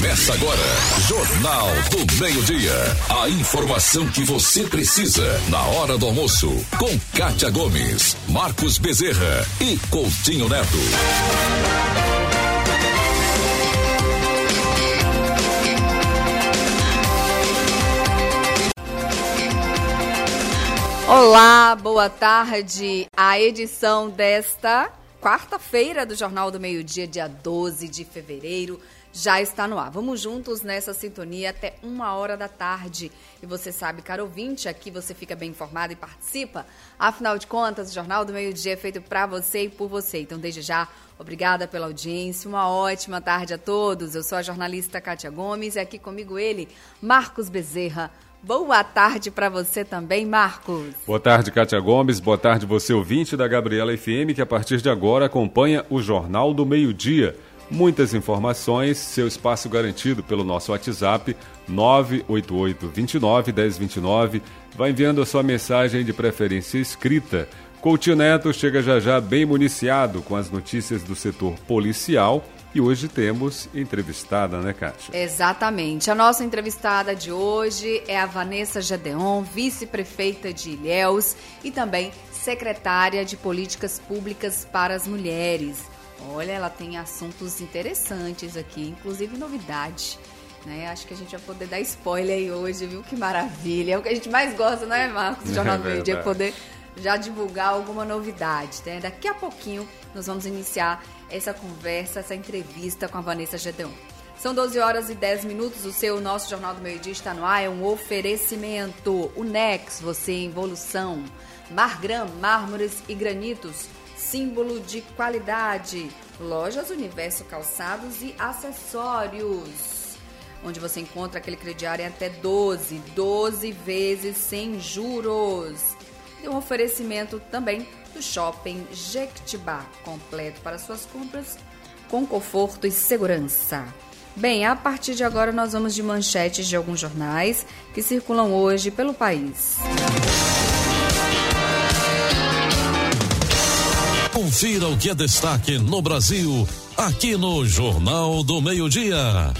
Começa agora, Jornal do Meio-Dia. A informação que você precisa na hora do almoço. Com Kátia Gomes, Marcos Bezerra e Coutinho Neto. Olá, boa tarde. A edição desta quarta-feira do Jornal do Meio-Dia, dia 12 de fevereiro, já está no ar. Vamos juntos nessa sintonia até 1h da tarde. E você sabe, caro ouvinte, aqui você fica bem informado e participa. Afinal de contas, o Jornal do Meio-Dia é feito para você e por você. Então, desde já, obrigada pela audiência. Uma ótima tarde a todos. Eu sou a jornalista Kátia Gomes e aqui comigo ele, Marcos Bezerra. Boa tarde para você também, Marcos. Boa tarde, Kátia Gomes. Boa tarde, você ouvinte da Gabriela FM, que a partir de agora acompanha o Jornal do Meio-Dia. Muitas informações, seu espaço garantido pelo nosso WhatsApp 988-29-1029. Vai enviando a sua mensagem de preferência escrita. Coutinho Neto chega já bem municiado com as notícias do setor policial. E hoje temos entrevistada, né, Kátia? Exatamente. A nossa entrevistada de hoje é a Vanessa Gedeon, vice-prefeita de Ilhéus e também secretária de Políticas Públicas para as Mulheres. Olha, ela tem assuntos interessantes aqui, inclusive novidade, né? Acho que a gente vai poder dar spoiler aí hoje, viu? Que maravilha. É o que a gente mais gosta, né, Marcos? Do Jornal do Meio-Dia, poder já divulgar alguma novidade, né? Daqui a pouquinho nós vamos iniciar essa conversa, essa entrevista com a Vanessa Gedeon. São 12h10, o nosso Jornal do Meio-Dia está no ar, é um oferecimento. Unex, você em evolução. Margram, mármores e granitos, símbolo de qualidade. Lojas Universo Calçados e Acessórios, onde você encontra aquele crediário em até 12 vezes sem juros. E um oferecimento também do Shopping Jequitibá, completo para suas compras, com conforto e segurança. Bem, a partir de agora nós vamos de manchetes de alguns jornais que circulam hoje pelo país. Confira o que é destaque no Brasil, aqui no Jornal do Meio-Dia.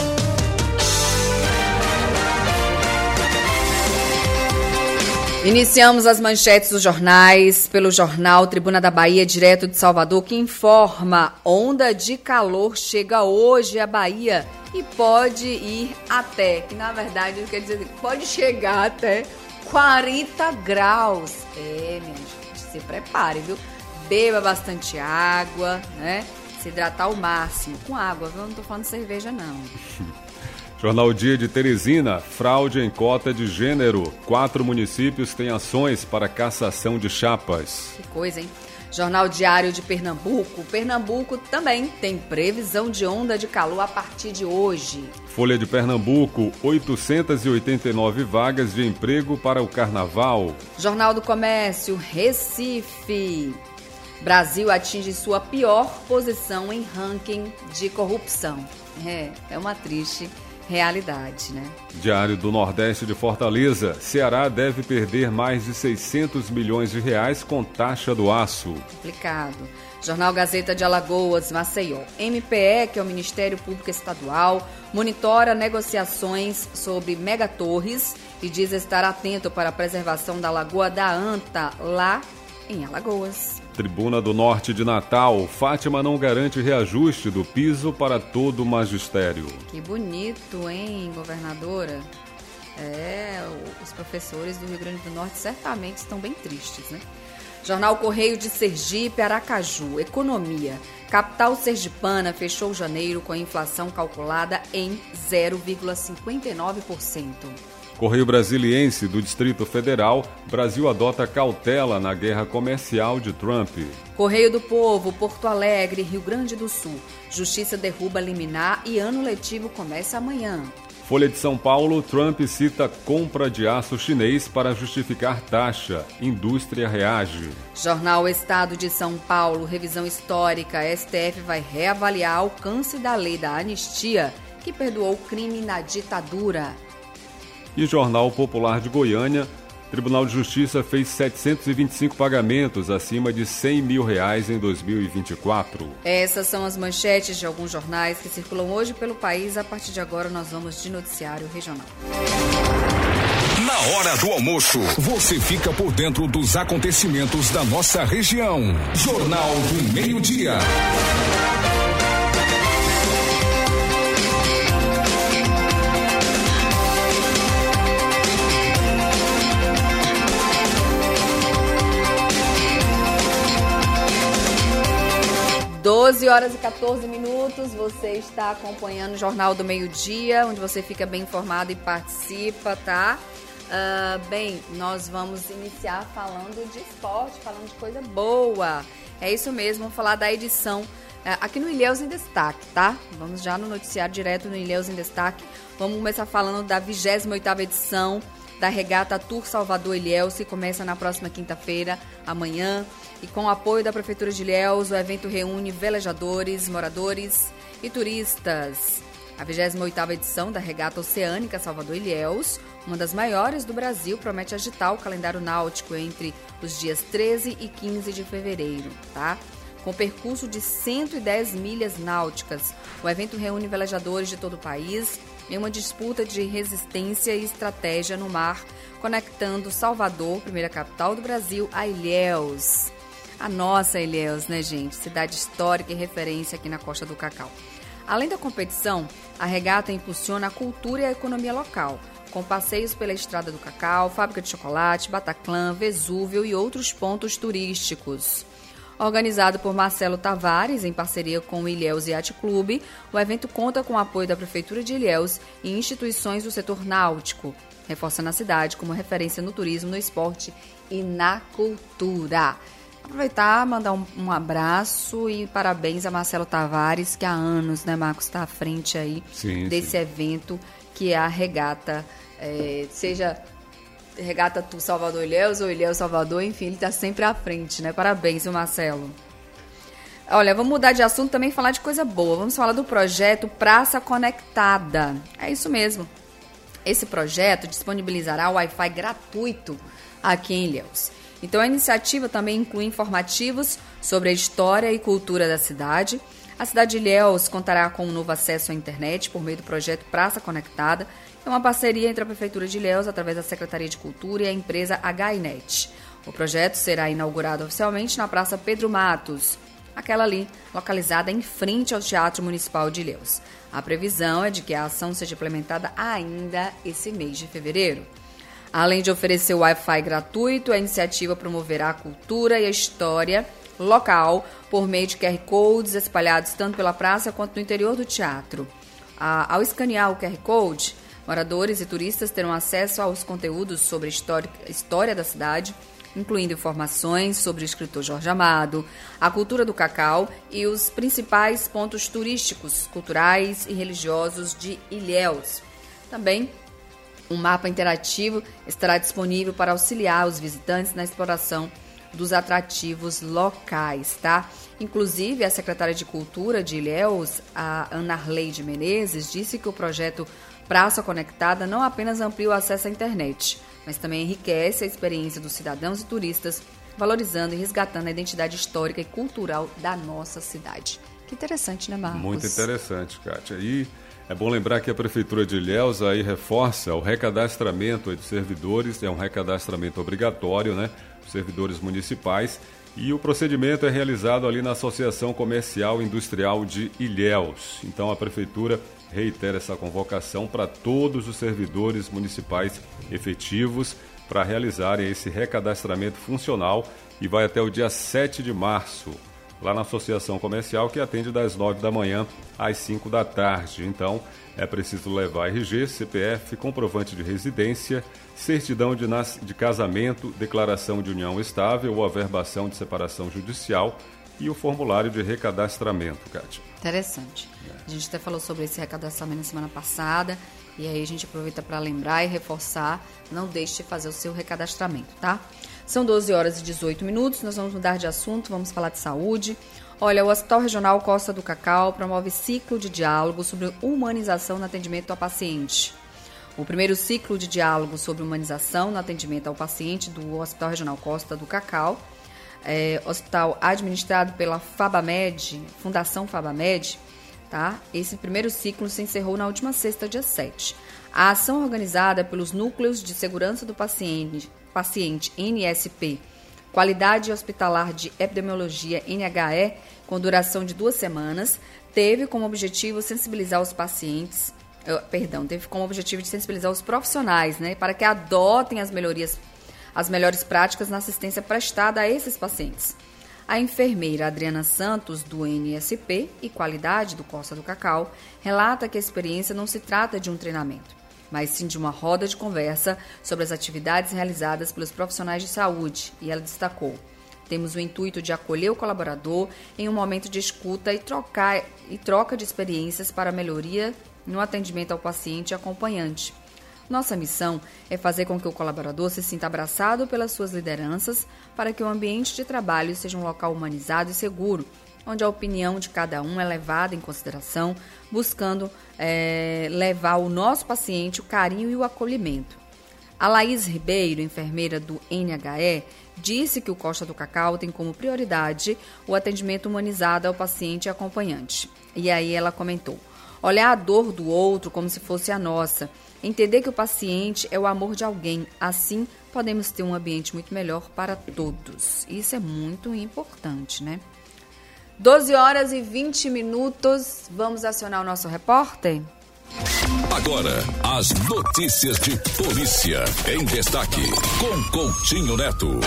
Iniciamos as manchetes dos jornais pelo jornal Tribuna da Bahia, direto de Salvador, que informa: onda de calor chega hoje à Bahia e pode ir até, que na verdade quer dizer, pode chegar até 40 graus. Minha gente, se prepare, viu? Beba bastante água, né? Se hidratar ao máximo com água, viu? Eu não tô falando de cerveja, não. Jornal Dia de Teresina, fraude em cota de gênero. 4 municípios têm ações para cassação de chapas. Que coisa, hein? Jornal Diário de Pernambuco. Pernambuco também tem previsão de onda de calor a partir de hoje. Folha de Pernambuco, 889 vagas de emprego para o Carnaval. Jornal do Comércio, Recife. Brasil atinge sua pior posição em ranking de corrupção. É uma triste realidade, né? Diário do Nordeste de Fortaleza, Ceará deve perder mais de 600 milhões de reais com taxa do aço. Complicado. Jornal Gazeta de Alagoas, Maceió. MPE, que é o Ministério Público Estadual, monitora negociações sobre megatorres e diz estar atento para a preservação da Lagoa da Anta, lá em Alagoas. Tribuna do Norte de Natal, Fátima não garante reajuste do piso para todo o magistério. Que bonito, hein, governadora? Os professores do Rio Grande do Norte certamente estão bem tristes, né? Jornal Correio de Sergipe, Aracaju, Economia. Capital sergipana fechou janeiro com a inflação calculada em 0,59%. Correio Brasiliense do Distrito Federal, Brasil adota cautela na guerra comercial de Trump. Correio do Povo, Porto Alegre, Rio Grande do Sul. Justiça derruba liminar e ano letivo começa amanhã. Folha de São Paulo, Trump cita compra de aço chinês para justificar taxa. Indústria reage. Jornal Estado de São Paulo, revisão histórica. STF vai reavaliar alcance da lei da anistia, que perdoou crime na ditadura. E Jornal Popular de Goiânia, Tribunal de Justiça fez 725 pagamentos acima de R$100 mil em 2024. Essas são as manchetes de alguns jornais que circulam hoje pelo país. A partir de agora, nós vamos de noticiário regional. Na hora do almoço, você fica por dentro dos acontecimentos da nossa região. Jornal do Meio-Dia. Horas e 14 minutos, você está acompanhando o Jornal do Meio-Dia, onde você fica bem informado e participa, tá? Bem, nós vamos iniciar falando de esporte, falando de coisa boa. É isso mesmo, vamos falar da edição aqui no Ilhéus em Destaque, tá? Vamos já no noticiário direto no Ilhéus em Destaque. Vamos começar falando da 28ª edição da Regata Tour Salvador-Ilhéus, que começa na próxima quinta-feira, amanhã. E com o apoio da Prefeitura de Ilhéus, o evento reúne velejadores, moradores e turistas. A 28ª edição da Regata Oceânica Salvador-Ilhéus, uma das maiores do Brasil, promete agitar o calendário náutico entre os dias 13 e 15 de fevereiro, tá? Com percurso de 110 milhas náuticas, o evento reúne velejadores de todo o país em uma disputa de resistência e estratégia no mar, conectando Salvador, primeira capital do Brasil, a Ilhéus. A nossa Ilhéus, né, gente? Cidade histórica e referência aqui na Costa do Cacau. Além da competição, a regata impulsiona a cultura e a economia local, com passeios pela Estrada do Cacau, Fábrica de Chocolate, Bataclan, Vesúvio e outros pontos turísticos. Organizado por Marcelo Tavares, em parceria com o Ilhéus Yacht Clube, o evento conta com o apoio da Prefeitura de Ilhéus e instituições do setor náutico, reforçando a cidade como referência no turismo, no esporte e na cultura. Aproveitar, mandar um abraço e parabéns a Marcelo Tavares, que há anos, né, Marcos, está à frente aí desse evento, que é a regata, seja Regata Tour Salvador-Ilhéus ou Ilhéus-Salvador, enfim, ele está sempre à frente, né? Parabéns, seu Marcelo. Olha, vamos mudar de assunto também e falar de coisa boa. Vamos falar do projeto Praça Conectada. É isso mesmo. Esse projeto disponibilizará o Wi-Fi gratuito aqui em Ilhéus. Então, a iniciativa também inclui informativos sobre a história e cultura da cidade. A cidade de Ilhéus contará com um novo acesso à internet por meio do projeto Praça Conectada. É uma parceria entre a Prefeitura de Ilhéus, através da Secretaria de Cultura, e a empresa HINET. O projeto será inaugurado oficialmente na Praça Pedro Matos, aquela ali, localizada em frente ao Teatro Municipal de Ilhéus. A previsão é de que a ação seja implementada ainda esse mês de fevereiro. Além de oferecer o Wi-Fi gratuito, a iniciativa promoverá a cultura e a história local por meio de QR Codes espalhados tanto pela praça quanto no interior do teatro. Ao escanear o QR Code, moradores e turistas terão acesso aos conteúdos sobre a história da cidade, incluindo informações sobre o escritor Jorge Amado, a cultura do cacau e os principais pontos turísticos, culturais e religiosos de Ilhéus. Também, um mapa interativo estará disponível para auxiliar os visitantes na exploração dos atrativos locais, tá? Inclusive, a secretária de Cultura de Ilhéus, a Ana Arleide Menezes, disse que o projeto Praça Conectada não apenas amplia o acesso à internet, mas também enriquece a experiência dos cidadãos e turistas, valorizando e resgatando a identidade histórica e cultural da nossa cidade. Que interessante, né, Marcos? Muito interessante, Kátia. E é bom lembrar que a Prefeitura de Ilhéus aí reforça o recadastramento de servidores, é um recadastramento obrigatório, né? Servidores municipais, e o procedimento é realizado ali na Associação Comercial e Industrial de Ilhéus. Então a Prefeitura reitera essa convocação para todos os servidores municipais efetivos para realizarem esse recadastramento funcional e vai até o dia 7 de março, lá na Associação Comercial, que atende das 9 da manhã às 5 da tarde. Então, é preciso levar RG, CPF, comprovante de residência, certidão de casamento, declaração de união estável ou averbação de separação judicial e o formulário de recadastramento, Kátia. Interessante. A gente até falou sobre esse recadastramento na semana passada, e aí a gente aproveita para lembrar e reforçar, não deixe de fazer o seu recadastramento, tá? São 12 horas e 18 minutos, nós vamos mudar de assunto, vamos falar de saúde. Olha, o Hospital Regional Costa do Cacau promove ciclo de diálogo sobre humanização no atendimento ao paciente. O primeiro ciclo de diálogo sobre humanização no atendimento ao paciente do Hospital Regional Costa do Cacau, hospital administrado pela FABAMED, Fundação FABAMED, tá? Esse primeiro ciclo se encerrou na última sexta, dia 7. A ação organizada pelos Núcleos de Segurança do Paciente NSP, Qualidade Hospitalar de Epidemiologia NHE, com duração de 2 semanas, teve como objetivo sensibilizar os pacientes, teve como objetivo de sensibilizar os profissionais, né, para que adotem as melhores práticas na assistência prestada a esses pacientes. A enfermeira Adriana Santos, do NSP e Qualidade do Costa do Cacau, relata que a experiência não se trata de um treinamento, mas sim de uma roda de conversa sobre as atividades realizadas pelos profissionais de saúde, e ela destacou: temos o intuito de acolher o colaborador em um momento de escuta e troca de experiências para melhoria no atendimento ao paciente e acompanhante. Nossa missão é fazer com que o colaborador se sinta abraçado pelas suas lideranças para que o ambiente de trabalho seja um local humanizado e seguro, onde a opinião de cada um é levada em consideração, buscando levar ao nosso paciente o carinho e o acolhimento. A Laís Ribeiro, enfermeira do NHE, disse que o Costa do Cacau tem como prioridade o atendimento humanizado ao paciente e acompanhante. E aí ela comentou: olhar a dor do outro como se fosse a nossa, entender que o paciente é o amor de alguém, assim podemos ter um ambiente muito melhor para todos. Isso é muito importante, né? 12h20, vamos acionar o nosso repórter? Agora, as notícias de polícia em destaque, com Coutinho Neto.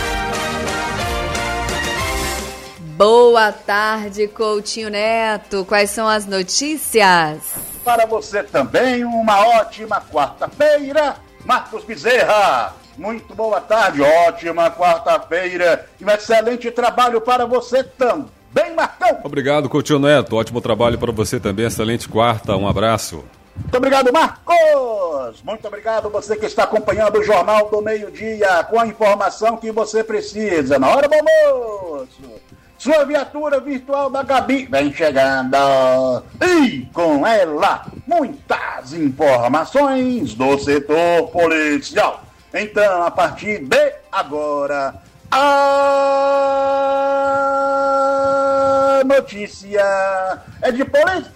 Boa tarde, Coutinho Neto. Quais são as notícias? Para você também, uma ótima quarta-feira, Marcos Bezerra. Muito boa tarde, ótima quarta-feira e um excelente trabalho para você também, Marcão. Obrigado, Coutinho Neto. Ótimo trabalho para você também. Excelente quarta. Um abraço. Muito obrigado, Marcos. Muito obrigado você que está acompanhando o Jornal do Meio-Dia com a informação que você precisa na hora do almoço. Sua viatura virtual da Gabi vem chegando. E com ela, muitas informações do setor policial. Então, a partir de agora, a notícia é de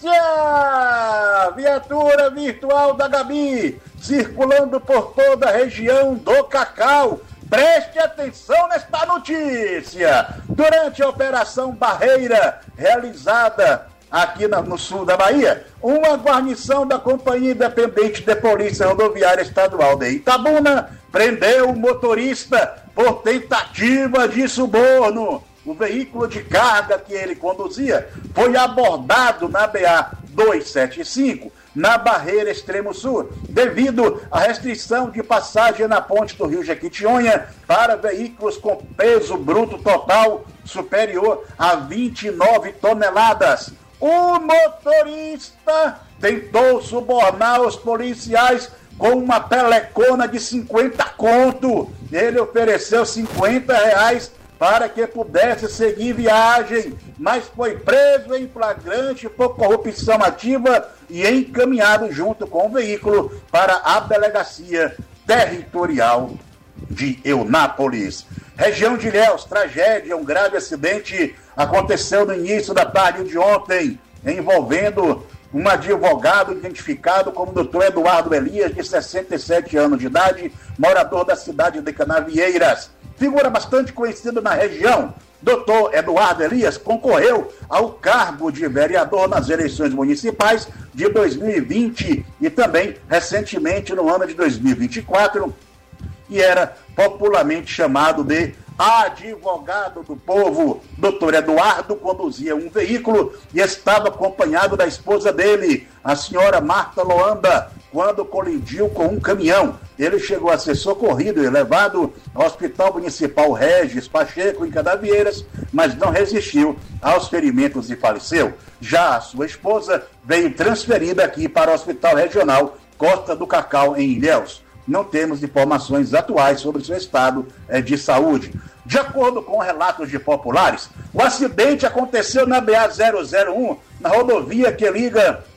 polícia. Viatura virtual da Gabi circulando por toda a região do Cacau. Preste atenção nesta notícia. Durante a Operação Barreira, realizada aqui no sul da Bahia, uma guarnição da Companhia Independente de Polícia Rodoviária Estadual de Itabuna prendeu o motorista por tentativa de suborno. O veículo de carga que ele conduzia foi abordado na BA-275, na Barreira Extremo Sul, devido à restrição de passagem na ponte do Rio Jequitinhonha para veículos com peso bruto total superior a 29 toneladas. O motorista tentou subornar os policiais com uma pelecona de 50 conto. Ele ofereceu R$50 para que pudesse seguir viagem, mas foi preso em flagrante por corrupção ativa e encaminhado junto com o veículo para a Delegacia Territorial de Eunápolis. Região de Ilhéus, tragédia, um grave acidente aconteceu no início da tarde de ontem, envolvendo um advogado identificado como Dr. Eduardo Elias, de 67 anos de idade, morador da cidade de Canavieiras. Figura bastante conhecida na região, Dr. Eduardo Elias concorreu ao cargo de vereador nas eleições municipais de 2020 e também recentemente no ano de 2024, e era popularmente chamado de advogado do povo. Dr. Eduardo conduzia um veículo e estava acompanhado da esposa dele, a senhora Marta Loanda, quando colidiu com um caminhão. Ele chegou a ser socorrido e levado ao Hospital Municipal Regis Pacheco, em Canavieiras, mas não resistiu aos ferimentos e faleceu. Já a sua esposa veio transferida aqui para o Hospital Regional Costa do Cacau, em Ilhéus. Não temos informações atuais sobre seu estado de saúde. De acordo com relatos de populares, o acidente aconteceu na BA-001, na rodovia que liga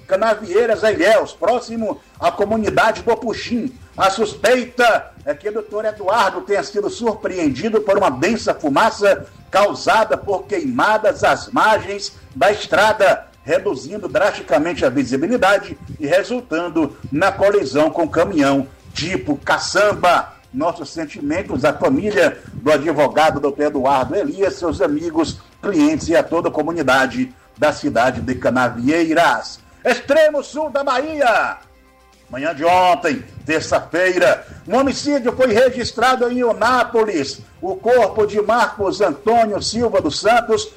Canavieiras, Ilhéus, próximo à comunidade do Puxim. A suspeita é que o doutor Eduardo tenha sido surpreendido por uma densa fumaça causada por queimadas às margens da estrada, reduzindo drasticamente a visibilidade e resultando na colisão com caminhão tipo caçamba. Nossos sentimentos à família do advogado Dr. Eduardo Elias, seus amigos, clientes e a toda a comunidade da cidade de Canavieiras. Extremo sul da Bahia. Manhã de ontem, terça-feira, um homicídio foi registrado em Eunápolis. O corpo de Marcos Antônio Silva dos Santos,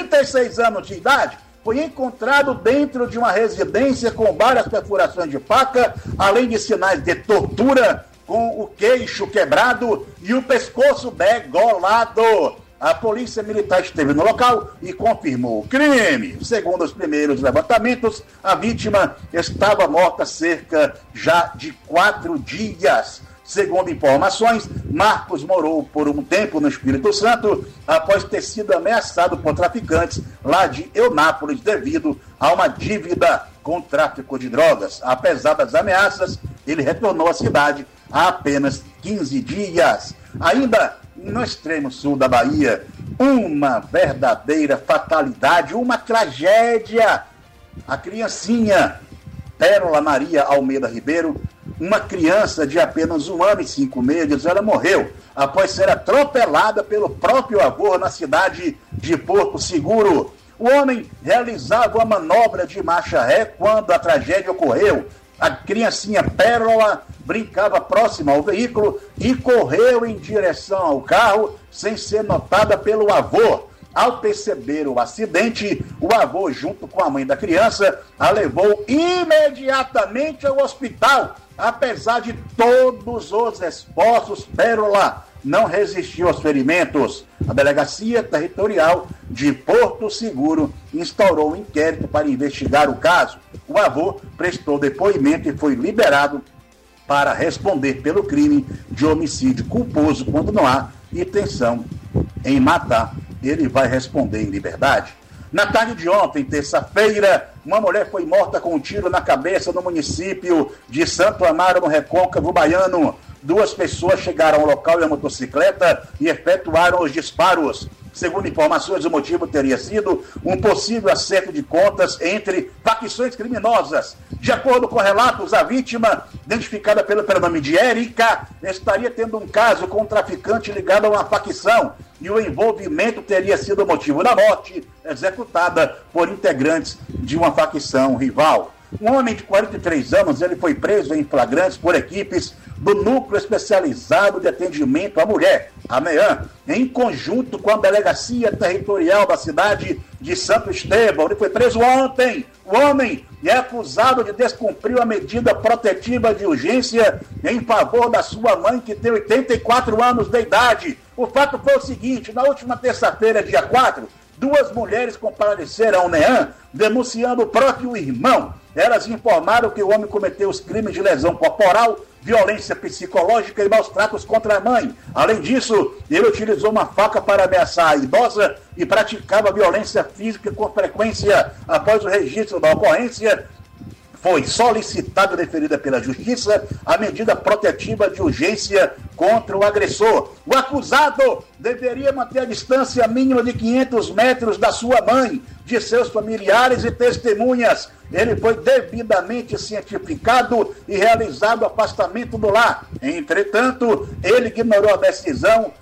36 anos de idade, foi encontrado dentro de uma residência com várias perfurações de faca, além de sinais de tortura, com o queixo quebrado e o pescoço degolado. A polícia militar esteve no local e confirmou o crime. Segundo os primeiros levantamentos, a vítima estava morta há cerca já de 4 dias. Segundo informações, Marcos morou por um tempo no Espírito Santo após ter sido ameaçado por traficantes lá de Eunápolis devido a uma dívida com tráfico de drogas. Apesar das ameaças, ele retornou à cidade há apenas 15 dias. Ainda no extremo sul da Bahia, uma verdadeira fatalidade, uma tragédia. A criancinha Pérola Maria Almeida Ribeiro, uma criança de apenas 1 ano e 5 meses, ela morreu após ser atropelada pelo próprio avô na cidade de Porto Seguro. O homem realizava uma manobra de marcha ré quando a tragédia ocorreu. A criancinha Pérola brincava próxima ao veículo e correu em direção ao carro sem ser notada pelo avô. Ao perceber o acidente, o avô, junto com a mãe da criança, a levou imediatamente ao hospital. Apesar de todos os esforços, Pérola não resistiu aos ferimentos. A Delegacia Territorial de Porto Seguro instaurou um inquérito para investigar o caso. O avô prestou depoimento e foi liberado para responder pelo crime de homicídio culposo quando não há intenção em matar. Ele vai responder em liberdade. Na tarde de ontem, terça-feira, uma mulher foi morta com um tiro na cabeça no município de Santo Amaro, no Recôncavo Baiano. 2 pessoas chegaram ao local em uma motocicleta e efetuaram os disparos. Segundo informações, o motivo teria sido um possível acerto de contas entre facções criminosas. De acordo com relatos, a vítima, identificada pelo nome de Érica, estaria tendo um caso com um traficante ligado a uma facção e o envolvimento teria sido o motivo da morte, executada por integrantes de uma facção rival. Um homem de 43 anos, ele foi preso em flagrantes por equipes do Núcleo Especializado de Atendimento à Mulher, a NEAM, em conjunto com a Delegacia Territorial da cidade de Santo Estevão. Ele foi preso ontem. O homem é acusado de descumprir a medida protetiva de urgência em favor da sua mãe, que tem 84 anos de idade. O fato foi o seguinte: na última terça-feira, dia 4, 2 mulheres compareceram ao NEAM denunciando o próprio irmão. Elas informaram que o homem cometeu os crimes de lesão corporal, violência psicológica e maus tratos contra a mãe. Além disso, ele utilizou uma faca para ameaçar a idosa e praticava violência física com frequência. Após o registro da ocorrência, foi solicitada e deferida pela Justiça a medida protetiva de urgência contra o agressor. O acusado deveria manter a distância mínima de 500 metros da sua mãe, de seus familiares e testemunhas. Ele foi devidamente cientificado e realizado o afastamento do lar. Entretanto, ele ignorou a decisão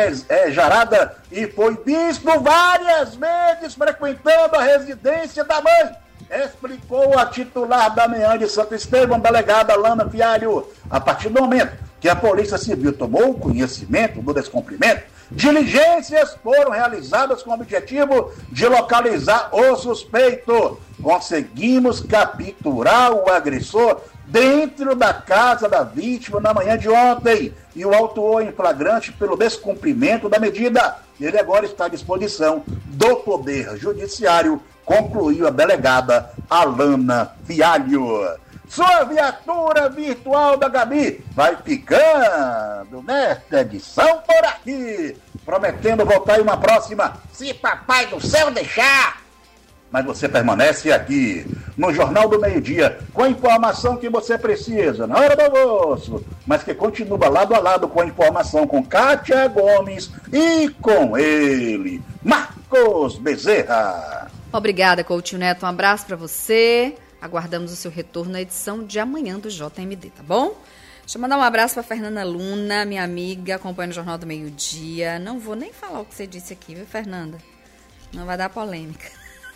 jarada e foi visto várias vezes frequentando a residência da mãe, explicou a titular da NEAM de Santo Estevão, delegada Lana Fialho. A partir do momento que a Polícia Civil tomou conhecimento do descumprimento, diligências foram realizadas com o objetivo de localizar o suspeito. Conseguimos capturar o agressor dentro da casa da vítima na manhã de ontem e o autuou em flagrante pelo descumprimento da medida. Ele agora está à disposição do Poder Judiciário, concluiu a delegada Alana Fialho. Sua viatura virtual da Gabi vai ficando nesta edição por aqui, prometendo voltar em uma próxima, se Papai do Céu deixar. Mas você permanece aqui, no Jornal do Meio-Dia, com a informação que você precisa, na hora do almoço, mas que continua lado a lado com a informação com Kátia Gomes e com ele, Marcos Bezerra. Obrigada, Coutinho Neto. Um abraço para você. Aguardamos o seu retorno na edição de amanhã do JMD, tá bom? Deixa eu mandar um abraço para Fernanda Luna, minha amiga, acompanha o Jornal do Meio-Dia. Não vou nem falar o que você disse aqui, viu, Fernanda? Não vai dar polêmica.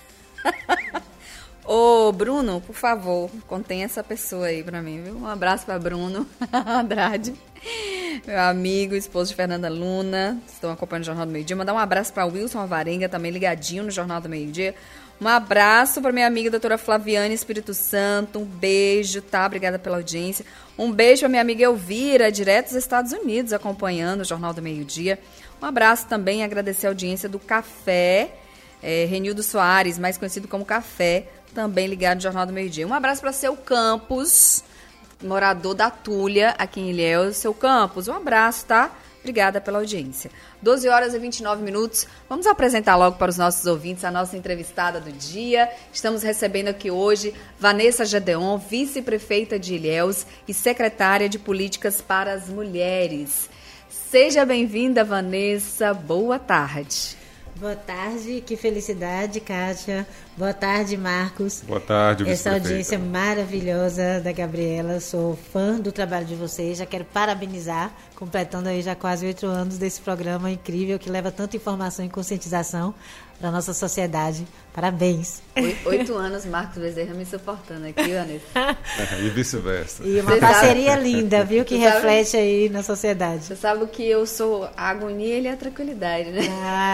Ô, Bruno, por favor, contém essa pessoa aí pra mim, viu? Um abraço pra Bruno Andrade, meu amigo, esposo de Fernanda Luna, estão acompanhando o Jornal do Meio-Dia. Mandar um abraço pra Wilson Alvarenga, também ligadinho no Jornal do Meio-Dia. Um abraço pra minha amiga doutora Flaviane Espírito Santo, um beijo, tá? Obrigada pela audiência. Um beijo pra minha amiga Elvira, direto dos Estados Unidos, acompanhando o Jornal do Meio-Dia. Um abraço também, agradecer a audiência do Café, Renildo Soares, mais conhecido como Café, também ligado no Jornal do Meio-Dia. Um abraço para Seu Campos, morador da Tulha, aqui em Ilhéus. Seu Campos, um abraço, tá? Obrigada pela audiência. 12 horas e 29 minutos. Vamos apresentar logo para os nossos ouvintes a nossa entrevistada do dia. Estamos recebendo aqui hoje Vanessa Gedeon, vice-prefeita de Ilhéus e secretária de Políticas para as Mulheres. Seja bem-vinda, Vanessa. Boa tarde. Boa tarde, que felicidade, Kátia. Boa tarde, Marcos. Boa tarde, essa audiência maravilhosa da Gabriela. Sou fã do trabalho de vocês. Já quero parabenizar, completando aí já quase 8 anos desse programa incrível que leva tanta informação e conscientização para a nossa sociedade. Parabéns. 8 anos, Marcos Bezerra me suportando aqui, Vanessa. E vice-versa. E uma parceria linda, viu, que reflete aí na sociedade. Você sabe que eu sou a agonia e ele é a tranquilidade, né?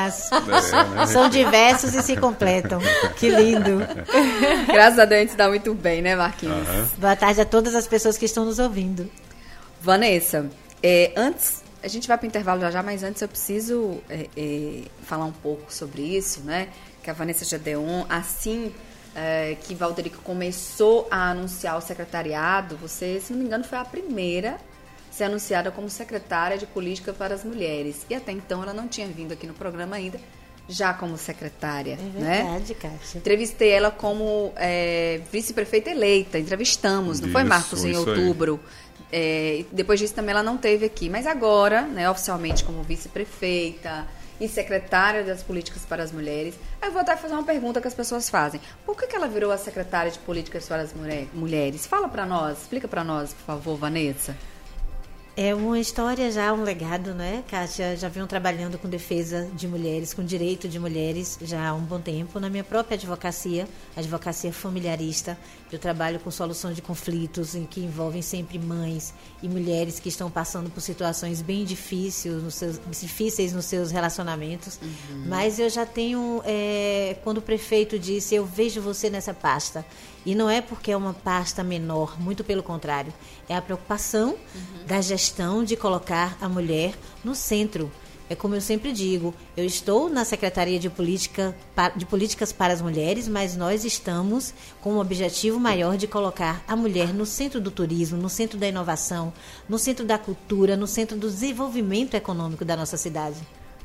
São diversos e se completam. Que lindo. Graças a Deus a gente se dá muito bem, né, Marquinhos? Boa tarde a todas as pessoas que estão nos ouvindo. Vanessa, antes, a gente vai para o intervalo já, mas antes eu preciso falar um pouco sobre isso, né? Que a Vanessa Gedeon, assim que Valderico começou a anunciar o secretariado, você, se não me engano, foi a primeira a ser anunciada como secretária de Política para as Mulheres. E até então ela não tinha vindo aqui no programa ainda, já como secretária. É verdade, né? Kátia. Entrevistei ela como vice-prefeita eleita, entrevistamos, não foi, Marcos, em outubro. Depois disso também ela não esteve aqui, mas agora, né, oficialmente como vice-prefeita e secretária das Políticas para as Mulheres, eu vou até fazer uma pergunta que as pessoas fazem. Por que ela virou a secretária de Políticas para as Mulheres? Fala para nós, explica para nós, por favor, Vanessa. É uma história já, um legado, né, Kátia? Já venho trabalhando com defesa de mulheres, com direito de mulheres já há um bom tempo. Na minha própria advocacia familiarista, eu trabalho com solução de conflitos em que envolvem sempre mães e mulheres que estão passando por situações bem difíceis nos seus relacionamentos. Uhum. Mas eu já tenho, quando o prefeito disse, eu vejo você nessa pasta. E não é porque é uma pasta menor, muito pelo contrário. É a preocupação da gestão de colocar a mulher no centro. É como eu sempre digo, eu estou na Secretaria de Políticas para as Mulheres, mas nós estamos com um objetivo maior de colocar a mulher no centro do turismo, no centro da inovação, no centro da cultura, no centro do desenvolvimento econômico da nossa cidade.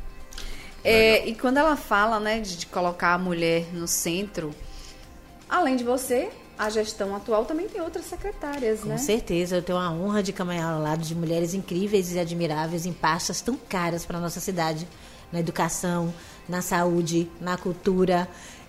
E quando ela fala, né, de colocar a mulher no centro, além de você, a gestão atual também tem outras secretárias, né? Com certeza, eu tenho a honra de caminhar ao lado de mulheres incríveis e admiráveis em pastas tão caras para a nossa cidade, na educação, na saúde, na cultura.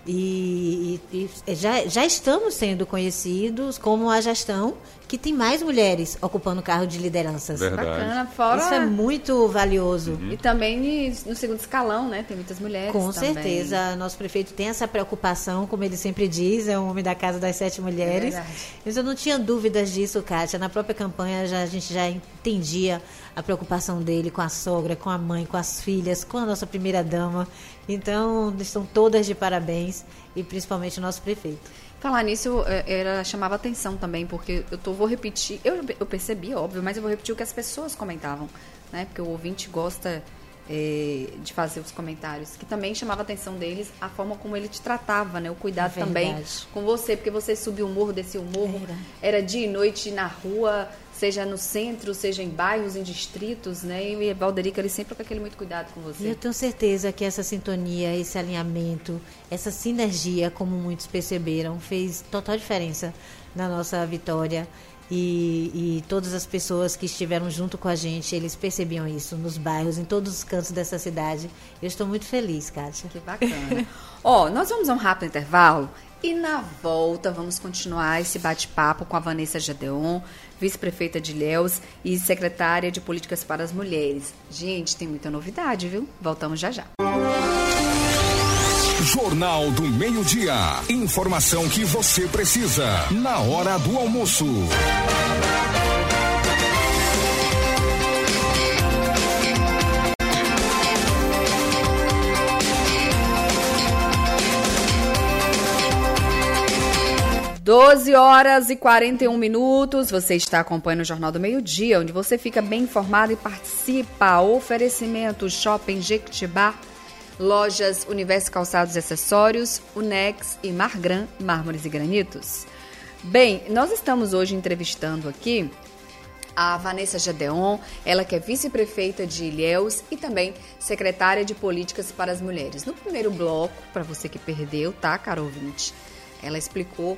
E já estamos sendo conhecidos como a gestão que tem mais mulheres ocupando cargo de lideranças. Verdade. Bacana, fora... Isso é muito valioso. E também no segundo escalão, né? Tem muitas mulheres Com também. certeza. Nosso prefeito tem essa preocupação, como ele sempre diz, é um homem da casa das 7 mulheres. Mas eu não tinha dúvidas disso, Kátia. Na própria campanha a gente já entendia a preocupação dele com a sogra, com a mãe, com as filhas, com a nossa primeira-dama. Então, estão todas de parabéns, e principalmente o nosso prefeito. Falar nisso, ela chamava atenção também, porque vou repetir, eu percebi, óbvio, mas eu vou repetir o que as pessoas comentavam, né? Porque o ouvinte gosta de fazer os comentários, que também chamava a atenção deles a forma como ele te tratava, né? O cuidado também com você, porque você subiu o morro, desceu o morro, era dia e noite na rua, seja no centro, seja em bairros, em distritos, né? E Valderica, ele sempre com aquele muito cuidado com você. E eu tenho certeza que essa sintonia, esse alinhamento, essa sinergia, como muitos perceberam, fez total diferença na nossa vitória. E todas as pessoas que estiveram junto com a gente, eles percebiam isso nos bairros, em todos os cantos dessa cidade. Eu estou muito feliz, Kátia. Que bacana. Nós vamos a um rápido intervalo e na volta vamos continuar esse bate-papo com a Vanessa Gedeon, vice-prefeita de Ilhéus e secretária de Políticas para as Mulheres. Gente, tem muita novidade, viu? Voltamos já já. Jornal do Meio-Dia. Informação que você precisa na hora do almoço. Doze horas e 41 minutos. Você está acompanhando o Jornal do Meio-Dia, onde você fica bem informado e participa. Oferecimento Shopping Jequitibá, Lojas Universo Calçados e Acessórios, Unex e Margran, Mármores e Granitos. Bem, nós estamos hoje entrevistando aqui a Vanessa Gedeon, ela que é vice-prefeita de Ilhéus e também secretária de Políticas para as Mulheres. No primeiro bloco, para você que perdeu, tá, caro ouvinte? Ela explicou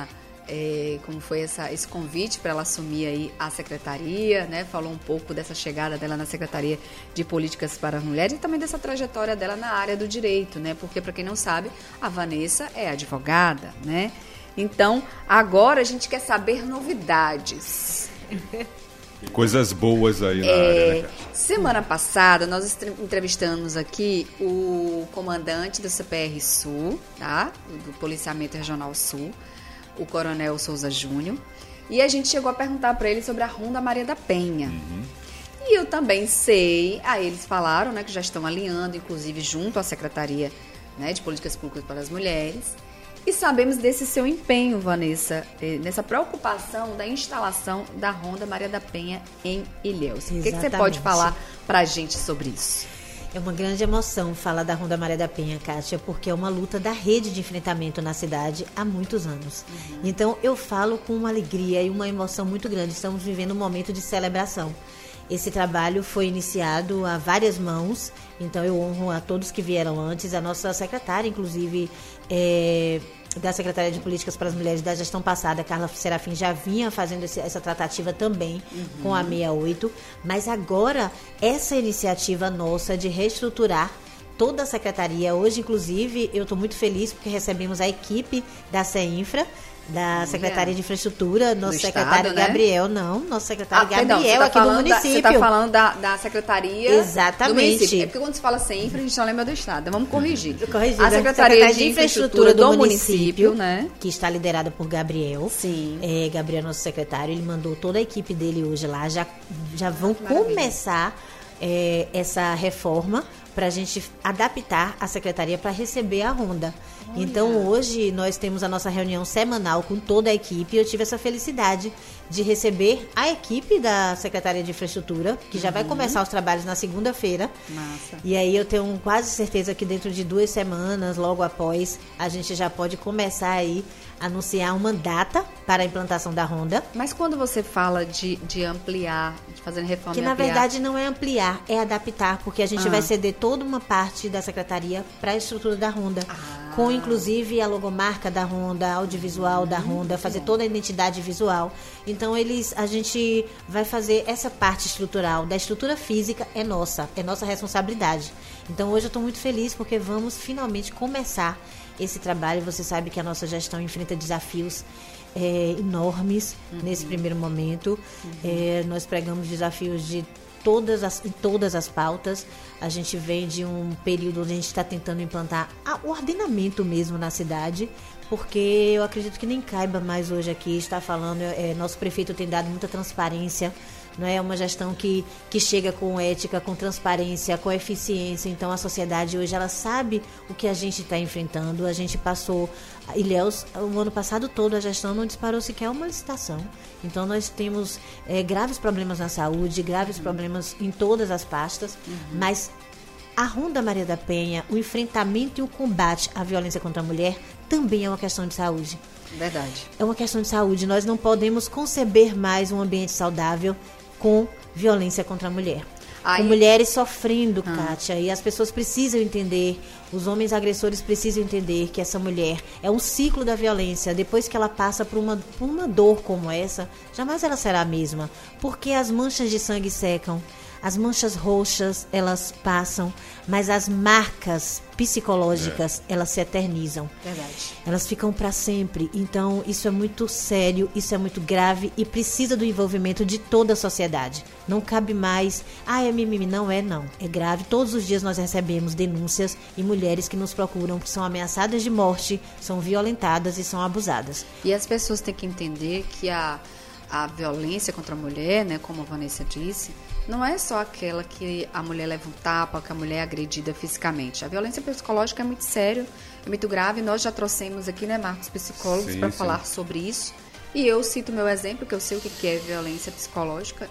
como foi esse convite para ela assumir aí a secretaria, né? Falou um pouco dessa chegada dela na Secretaria de Políticas para as Mulheres e também dessa trajetória dela na área do direito, né? Porque, para quem não sabe, a Vanessa é advogada, né? Então, agora a gente quer saber novidades. Coisas boas aí na área, né? Semana passada, nós entrevistamos aqui o comandante do CPR Sul, tá? Do Policiamento Regional Sul, o Coronel Souza Júnior, e a gente chegou a perguntar para ele sobre a Ronda Maria da Penha. Uhum. E eu também sei, eles falaram, né, que já estão alinhando, inclusive junto à Secretaria, né, de Políticas Públicas para as Mulheres, e sabemos desse seu empenho, Vanessa, nessa preocupação da instalação da Ronda Maria da Penha em Ilhéus. O que você pode falar para a gente sobre isso? É uma grande emoção falar da Ronda Maria da Penha, Kátia, porque é uma luta da rede de enfrentamento na cidade há muitos anos. Uhum. Então, eu falo com uma alegria e uma emoção muito grande. Estamos vivendo um momento de celebração. Esse trabalho foi iniciado a várias mãos, então eu honro a todos que vieram antes. A nossa secretária, inclusive, da Secretaria de Políticas para as Mulheres da gestão passada, Carla Serafim, já vinha fazendo essa tratativa também com a 68, mas agora essa iniciativa nossa de reestruturar toda a secretaria, hoje inclusive eu estou muito feliz porque recebemos a equipe da CEINFRA, da Secretaria de Infraestrutura, nosso secretário Estado, Gabriel, né? nosso secretário Gabriel aqui do município. Você está falando da Secretaria Exatamente. do município. É porque quando se fala CEINFRA, a gente só lembra do Estado. Vamos corrigir. A Secretaria de Infraestrutura do município, né? Que está liderada por Gabriel. Sim. Gabriel é nosso secretário, ele mandou toda a equipe dele hoje lá, já vão começar essa reforma para a gente adaptar a secretaria para receber a Ronda. Olha. Então, hoje, nós temos a nossa reunião semanal com toda a equipe. Eu tive essa felicidade de receber a equipe da Secretaria de Infraestrutura, que já vai começar os trabalhos na segunda-feira. Massa. E aí, eu tenho quase certeza que dentro de 2 semanas, logo após, a gente já pode começar aí a anunciar uma data para a implantação da Ronda. Mas quando você fala de ampliar, de fazer reforma que na verdade não é ampliar, é adaptar, porque a gente vai ceder toda uma parte da secretaria para a estrutura da Ronda, com inclusive a logomarca da Ronda, audiovisual da Ronda, fazer toda a identidade visual. Então a gente vai fazer essa parte estrutural, da estrutura física é nossa responsabilidade. Então hoje eu estou muito feliz porque vamos finalmente começar esse trabalho. Você sabe que a nossa gestão enfrenta desafios enormes nesse primeiro momento. Nós pregamos desafios de todas as pautas. A gente vem de um período onde a gente está tentando implantar o ordenamento mesmo na cidade, porque eu acredito que nem caiba mais hoje aqui estar falando. Nosso prefeito tem dado muita transparência, não é uma gestão que chega com ética, com transparência, com eficiência. Então a sociedade hoje ela sabe o que a gente está enfrentando. A gente passou, Ilhéus, o ano passado todo a gestão não disparou sequer uma licitação. Então nós temos graves problemas na saúde, graves problemas em todas as pastas, mas A Ronda Maria da Penha, o enfrentamento e o combate à violência contra a mulher também é uma questão de saúde. Verdade. É uma questão de saúde. Nós não podemos conceber mais um ambiente saudável com violência contra a mulher. Com mulheres sofrendo, Kátia, e as pessoas precisam entender, os homens agressores precisam entender que essa mulher é um ciclo da violência. Depois que ela passa por uma dor como essa, jamais ela será a mesma, porque as manchas de sangue secam, as manchas roxas, elas passam, mas as marcas psicológicas, elas se eternizam. Verdade. Elas ficam para sempre. Então, isso é muito sério, isso é muito grave e precisa do envolvimento de toda a sociedade. Não cabe mais, é mimimi. Não. É grave. Todos os dias nós recebemos denúncias e mulheres que nos procuram, que são ameaçadas de morte, são violentadas e são abusadas. E as pessoas têm que entender que a violência contra a mulher, né, como a Vanessa disse, não é só aquela que a mulher leva um tapa, que a mulher é agredida fisicamente. A violência psicológica é muito sério, é muito grave. Nós já trouxemos aqui, né, Marcos, psicólogos para falar sobre isso. E eu cito meu exemplo, que eu sei o que é violência psicológica,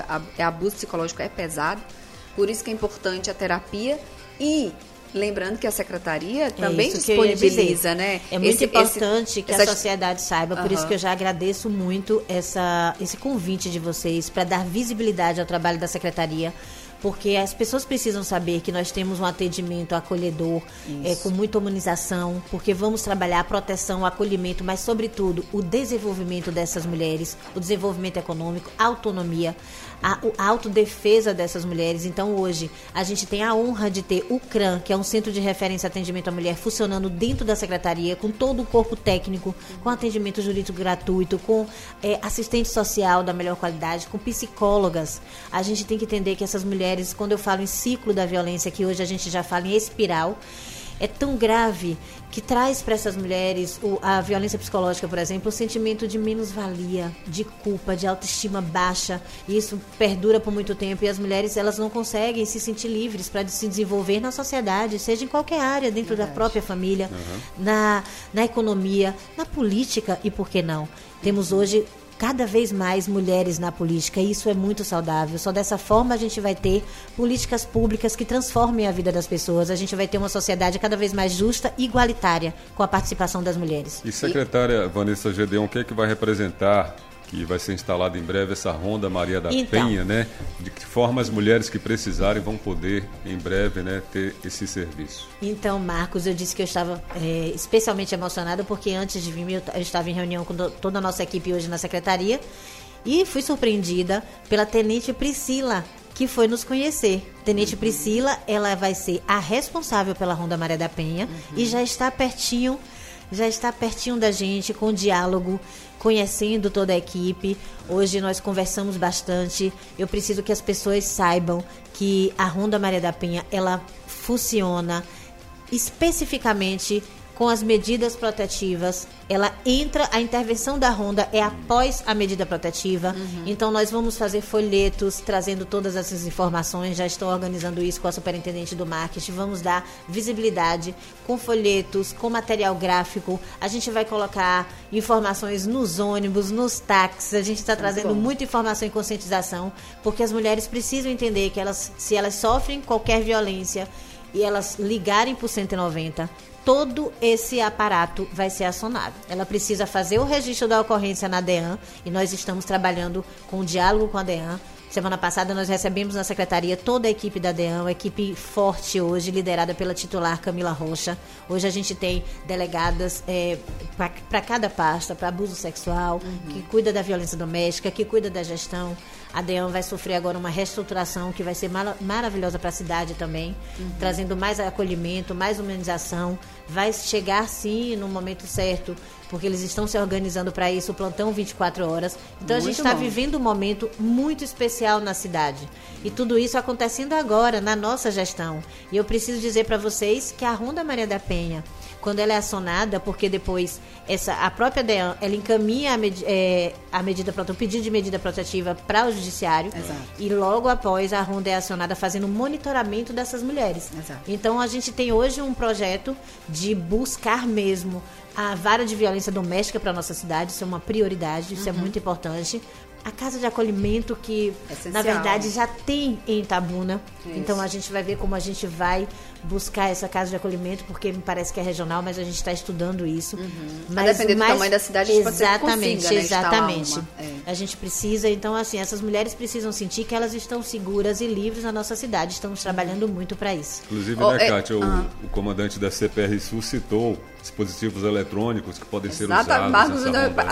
abuso psicológico é pesado. Por isso que é importante a terapia e... Lembrando que a Secretaria também disponibiliza, né? É muito importante que a sociedade saiba, por isso que eu já agradeço muito esse convite de vocês para dar visibilidade ao trabalho da Secretaria, porque as pessoas precisam saber que nós temos um atendimento acolhedor, com muita humanização, porque vamos trabalhar a proteção, o acolhimento, mas, sobretudo, o desenvolvimento dessas mulheres, o desenvolvimento econômico, a autonomia, a autodefesa dessas mulheres. Então, hoje, a gente tem a honra de ter o CRAM, que é um Centro de Referência e Atendimento à Mulher, funcionando dentro da Secretaria, com todo o corpo técnico, com atendimento jurídico gratuito, com assistente social da melhor qualidade, com psicólogas. A gente tem que entender que essas mulheres, quando eu falo em ciclo da violência, que hoje a gente já fala em espiral, é tão grave que traz para essas mulheres a violência psicológica, por exemplo, o sentimento de menos-valia, de culpa, de autoestima baixa. E isso perdura por muito tempo e as mulheres, elas não conseguem se sentir livres para se desenvolver na sociedade, seja em qualquer área, dentro da própria família, na economia, na política e por que não. Temos hoje cada vez mais mulheres na política, e isso é muito saudável. Só dessa forma a gente vai ter políticas públicas que transformem a vida das pessoas. A gente vai ter uma sociedade cada vez mais justa e igualitária com a participação das mulheres. E secretária Vanessa Gedeon, o que é que vai representar, que vai ser instalada em breve, essa Ronda Maria da Penha, né? De que forma as mulheres que precisarem vão poder, em breve, né, ter esse serviço? Então, Marcos, eu disse que eu estava especialmente emocionada, porque antes de vir eu estava em reunião com toda a nossa equipe hoje na Secretaria e fui surpreendida pela Tenente Priscila, que foi nos conhecer. Tenente Priscila, ela vai ser a responsável pela Ronda Maria da Penha e já está pertinho da gente, com diálogo, conhecendo toda a equipe. Hoje nós conversamos bastante. Eu preciso que as pessoas saibam que a Ronda Maria da Penha, ela funciona especificamente com as medidas protetivas. Ela entra, a intervenção da Ronda é após a medida protetiva. Então nós vamos fazer folhetos trazendo todas essas informações. Já estou organizando isso com a superintendente do marketing. Vamos dar visibilidade com folhetos, com material gráfico. A gente vai colocar informações nos ônibus, nos táxis. A gente está trazendo muita informação e conscientização, porque as mulheres precisam entender que se elas sofrem qualquer violência e elas ligarem para o 190, todo esse aparato vai ser acionado. Ela precisa fazer o registro da ocorrência na DEAN, e nós estamos trabalhando com o diálogo com a DEAN. Semana passada nós recebemos na Secretaria toda a equipe da DEAN, uma equipe forte hoje, liderada pela titular Camila Rocha. Hoje a gente tem delegadas para cada pasta, para abuso sexual, que cuida da violência doméstica, que cuida da gestão. A DEAN vai sofrer agora uma reestruturação que vai ser maravilhosa para a cidade também, trazendo mais acolhimento, mais humanização. Vai chegar, sim, no momento certo, porque eles estão se organizando para isso, o plantão 24 horas. Então, a gente está vivendo um momento muito especial na cidade. E tudo isso acontecendo agora, na nossa gestão. E eu preciso dizer para vocês que a Ronda Maria da Penha, quando ela é acionada, porque depois a própria DEAN, ela encaminha o pedido de medida protetiva para o judiciário. Exato. E logo após a Ronda é acionada fazendo monitoramento dessas mulheres. Exato. Então a gente tem hoje um projeto de buscar mesmo a vara de violência doméstica para a nossa cidade, isso é uma prioridade, isso é muito importante. A casa de acolhimento que, na verdade, já tem em Itabuna. Isso. Então, a gente vai ver como a gente vai buscar essa casa de acolhimento, porque me parece que é regional, mas a gente está estudando isso. Mas depender do tamanho da cidade, exatamente, consiga, né, exatamente. A gente precisa, então, assim, essas mulheres precisam sentir que elas estão seguras e livres na nossa cidade. Estamos trabalhando muito para isso. Inclusive, né, Kátia, o comandante da CPR Sul citou dispositivos eletrônicos que podem ser usados Marcos, nessa ronda,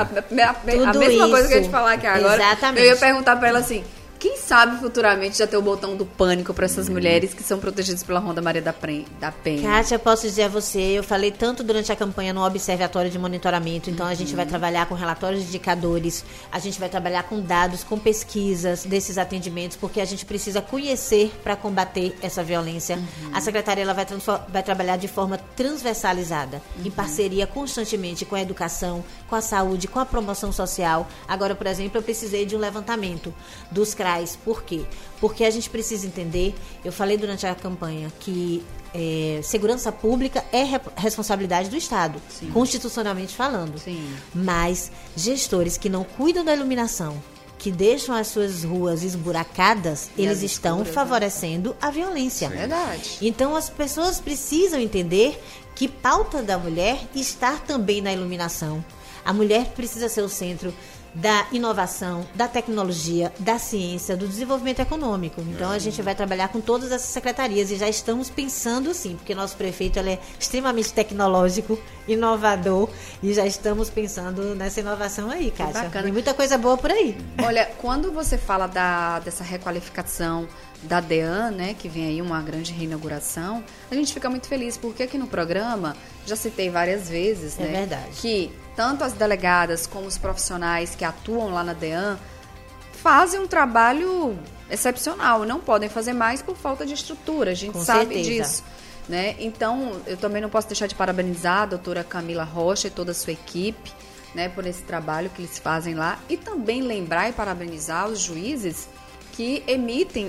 a mesma coisa que eu ia te falar aqui agora. Exatamente. Eu ia perguntar para ela assim, quem sabe futuramente já ter o botão do pânico para essas mulheres que são protegidas pela Ronda Maria da Penha. Kátia, posso dizer a você, eu falei tanto durante a campanha no Observatório de Monitoramento, então a gente vai trabalhar com relatórios de indicadores, a gente vai trabalhar com dados, com pesquisas desses atendimentos, porque a gente precisa conhecer para combater essa violência. A secretaria ela vai trabalhar de forma transversalizada, em parceria constantemente com a educação, com a saúde, com a promoção social. Agora, por exemplo, eu precisei de um levantamento dos CRAs. Por quê? Porque a gente precisa entender, eu falei durante a campanha que segurança pública é responsabilidade do Estado, Sim. constitucionalmente falando. Sim. Mas gestores que não cuidam da iluminação, que deixam as suas ruas esburacadas, eles estão favorecendo a violência. Sim. Verdade. Então as pessoas precisam entender que pauta da mulher está também na iluminação. A mulher precisa ser o centro da inovação, da tecnologia, da ciência, do desenvolvimento econômico. Então a gente vai trabalhar com todas essas secretarias e já estamos pensando sim, porque nosso prefeito ele é extremamente tecnológico, inovador, e já estamos pensando nessa inovação aí, Kátia. Tem muita coisa boa por aí. Olha, quando você fala dessa requalificação da DEAN, né, que vem aí uma grande reinauguração, a gente fica muito feliz, porque aqui no programa, já citei várias vezes, né, verdade. Que tanto as delegadas como os profissionais que atuam lá na DEAN fazem um trabalho excepcional, não podem fazer mais por falta de estrutura, a gente sabe disso. Né? Então, eu também não posso deixar de parabenizar a doutora Camila Rocha e toda a sua equipe, né, por esse trabalho que eles fazem lá, e também lembrar e parabenizar os juízes que emitem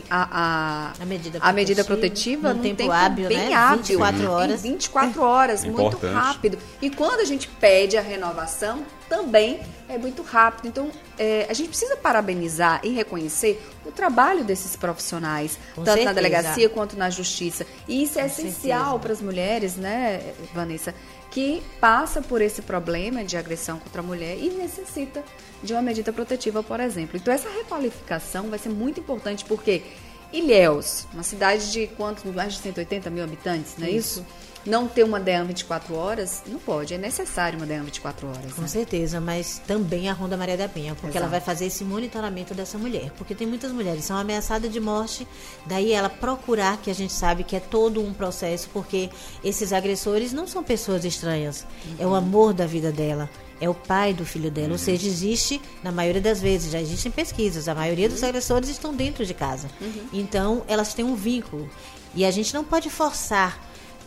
a medida protetiva num tempo hábil, bem né? hábil, 24 horas. em 24 horas, muito rápido. E quando a gente pede a renovação, também é muito rápido. Então, a gente precisa parabenizar e reconhecer o trabalho desses profissionais, tanto na delegacia quanto na justiça. E isso é essencial para as mulheres, né, Vanessa, que passa por esse problema de agressão contra a mulher e necessita de uma medida protetiva, por exemplo. Então, essa requalificação vai ser muito importante, porque Ilhéus, uma cidade de mais de 180 mil habitantes, não é isso? Não ter uma DEAN 24 horas, não pode, é necessário uma DEAN 24 horas. Com certeza, mas também a Ronda Maria da Penha, porque ela vai fazer esse monitoramento dessa mulher, porque tem muitas mulheres que são ameaçadas de morte, daí ela procurar, que a gente sabe que é todo um processo, porque esses agressores não são pessoas estranhas, é o amor da vida dela, é o pai do filho dela, ou seja, existe, na maioria das vezes, já existem pesquisas, a maioria dos agressores estão dentro de casa, então elas têm um vínculo, e a gente não pode forçar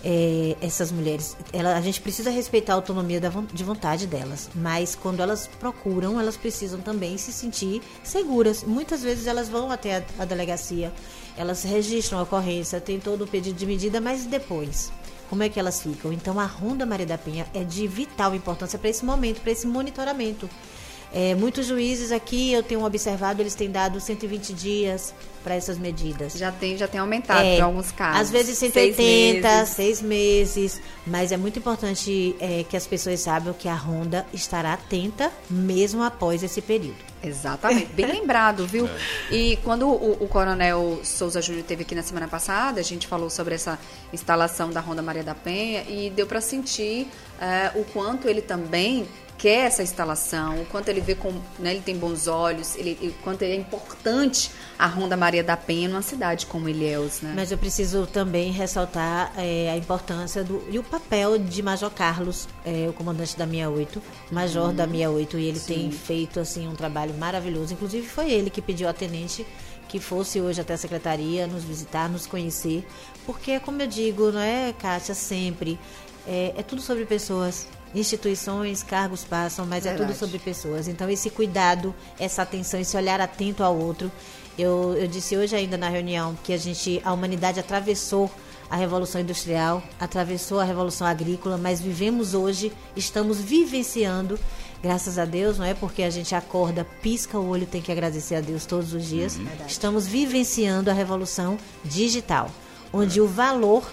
essas mulheres, a gente precisa respeitar a autonomia de vontade delas, mas quando elas procuram, elas precisam também se sentir seguras. Muitas vezes elas vão até a delegacia, elas registram a ocorrência, tem todo o pedido de medida, mas depois, como é que elas ficam? Então a Ronda Maria da Penha é de vital importância para esse momento, para esse monitoramento. Muitos juízes aqui, eu tenho observado, eles têm dado 120 dias para essas medidas. Já tem aumentado em alguns casos. Às vezes 180, 6 meses, mas é muito importante que as pessoas saibam que a Ronda estará atenta mesmo após esse período. Exatamente, bem lembrado, viu? E quando o Coronel Souza Júnior esteve aqui na semana passada, a gente falou sobre essa instalação da Ronda Maria da Penha e deu para sentir o quanto ele também quer essa instalação, o quanto ele vê ele tem bons olhos, o quanto é importante a Ronda Maria da Penha numa cidade como Ilhéus, né? Mas eu preciso também ressaltar a importância e o papel de Major Carlos, o comandante da 68, major da 68, e ele tem feito assim um trabalho maravilhoso. Inclusive foi ele que pediu à tenente que fosse hoje até a secretaria nos visitar, nos conhecer, porque como eu digo, não é, Kátia, sempre é tudo sobre pessoas. Instituições, cargos passam, mas é tudo sobre pessoas. Então esse cuidado, essa atenção, esse olhar atento ao outro. Eu disse hoje ainda na reunião que a humanidade atravessou a Revolução Industrial, atravessou a Revolução Agrícola, mas vivemos hoje, estamos vivenciando, graças a Deus, não é porque a gente acorda, pisca o olho, tem que agradecer a Deus todos os dias. Estamos vivenciando a Revolução Digital, onde o valor,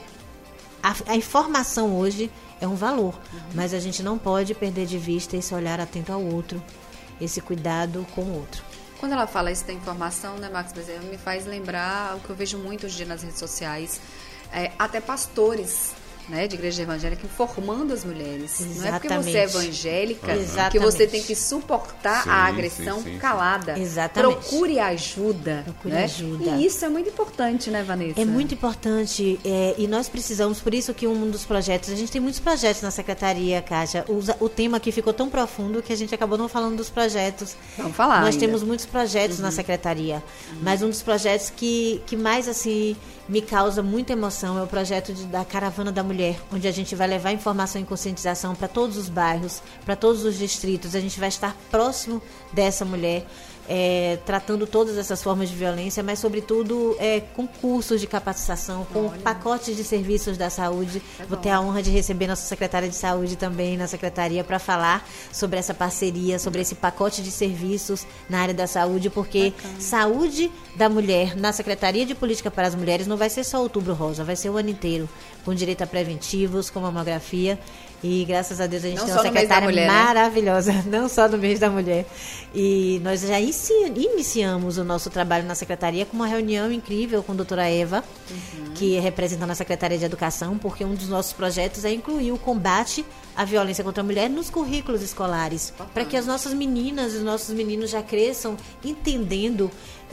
a informação hoje é um valor, mas a gente não pode perder de vista esse olhar atento ao outro, esse cuidado com o outro. Quando ela fala isso da informação, né, Marcos Bezerra, me faz lembrar o que eu vejo muito hoje em dia nas redes sociais, até pastores, né, de igreja evangélica informando as mulheres. Exatamente. Não é porque você é evangélica que Exatamente. você tem que suportar a agressão calada. Exatamente. Procure ajuda. Procure né? ajuda. E isso é muito importante, né, Vanessa? É muito importante e nós precisamos, por isso que um dos projetos, a gente tem muitos projetos na Secretaria, Kátia, o tema aqui ficou tão profundo que a gente acabou não falando dos projetos. Vamos falar Nós ainda. temos muitos projetos na Secretaria, mas um dos projetos que mais assim me causa muita emoção é o projeto da Caravana da Mulher, onde a gente vai levar informação e conscientização para todos os bairros, para todos os distritos. A gente vai estar próximo dessa mulher, tratando todas essas formas de violência, mas sobretudo com cursos de capacitação, com pacotes de serviços da saúde. Vou ter a honra de receber nossa secretária de saúde também na secretaria para falar sobre essa parceria, sobre esse pacote de serviços na área da saúde, porque saúde da mulher na Secretaria de Política para as Mulheres não vai ser só Outubro Rosa, vai ser o ano inteiro, com direito a preventivos, com mamografia. E graças a Deus a gente tem uma secretária mulher, maravilhosa, né? Não só no mês da mulher. E nós já iniciamos o nosso trabalho na secretaria com uma reunião incrível com a doutora Eva, que é representando a Secretaria de Educação, porque um dos nossos projetos é incluir o combate à violência contra a mulher nos currículos escolares, para que as nossas meninas e os nossos meninos já cresçam entendendo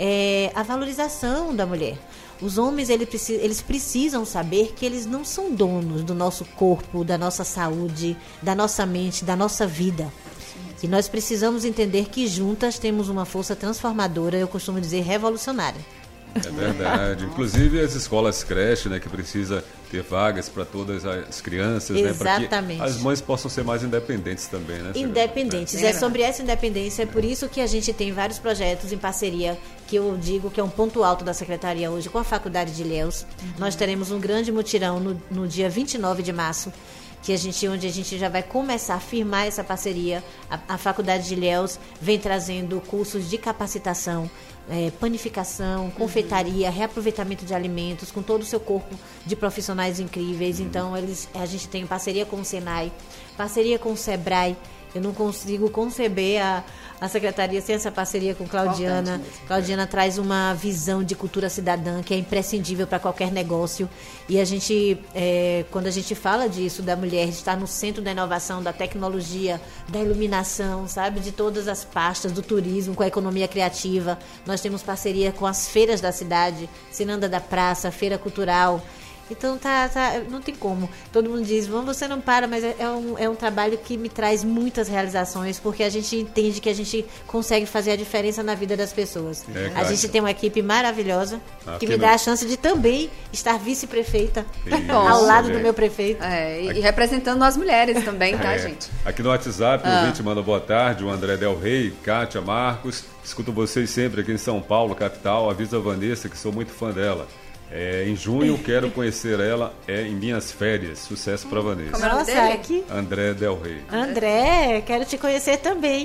a valorização da mulher. Os homens, eles precisam saber que eles não são donos do nosso corpo, da nossa saúde, da nossa mente, da nossa vida. E nós precisamos entender que juntas temos uma força transformadora, eu costumo dizer revolucionária. É verdade. Inclusive as escolas creche, né, que precisa ter vagas para todas as crianças, exatamente, né, para que as mães possam ser mais independentes também, né? Independentes. É sobre essa independência, é por isso que a gente tem vários projetos em parceria, que eu digo que é um ponto alto da Secretaria hoje, com a Faculdade de Ilhéus. Nós teremos um grande mutirão no dia 29 de março, onde a gente já vai começar a firmar essa parceria. A Faculdade de Ilhéus vem trazendo cursos de capacitação, panificação, confeitaria, reaproveitamento de alimentos, com todo o seu corpo de profissionais incríveis. Então, a gente tem parceria com o Senai, parceria com o Sebrae. Eu não consigo conceber a secretaria sem essa parceria com Claudiana. Claudiana traz uma visão de cultura cidadã que é imprescindível para qualquer negócio. E a gente, quando a gente fala disso, da mulher estar no centro da inovação, da tecnologia, da iluminação, sabe, de todas as pastas, do turismo, com a economia criativa. Nós temos parceria com as feiras da cidade, Ciranda da Praça, Feira Cultural. Então, não tem como. Todo mundo diz, você não para, mas é um trabalho que me traz muitas realizações, porque a gente entende que a gente consegue fazer a diferença na vida das pessoas. A gente tem uma equipe maravilhosa, que me dá a chance de também estar vice-prefeita ao lado do meu prefeito. E representando as mulheres também, tá, gente? Aqui no WhatsApp, o ouvinte manda boa tarde, o André Del Rey, Kátia, Marcos. Escuto vocês sempre aqui em São Paulo, capital. Avisa a Vanessa que sou muito fã dela. Em junho quero conhecer ela em minhas férias. Sucesso para Vanessa. Nossa, aqui. André Del Rey. André, quero te conhecer também.